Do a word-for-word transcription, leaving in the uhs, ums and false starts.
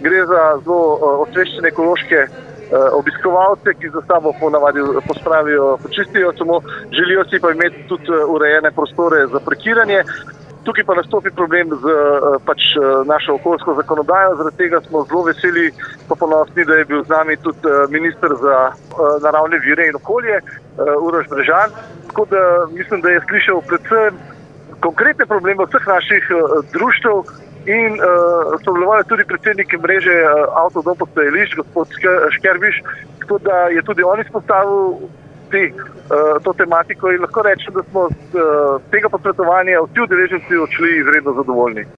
Gre za zelo osveščene ekološke obiskovalce, ki za sabo ponavadi pospravijo, počistijo, samo želijo si pa imeti tudi urejene prostore za parkiranje. Tukaj pa nastopi problem z pač našo okoljsko zakonodajo, zaradi tega smo zelo veseli pa ponosni, da je bil z nami tudi minister za naravne vire in okolje, Uroš Brežan. Tako da mislim, da je slišal predvsem konkretne probleme vseh naših društev in sodeloval je tudi predsednik mreže avtodom postajališč, gospod Škerbiš, tako da je tudi on izpostavil te, to tematiko in lahko rečem, da smo z tega posvetovanja vsi udeleženci odšli izredno zadovoljni.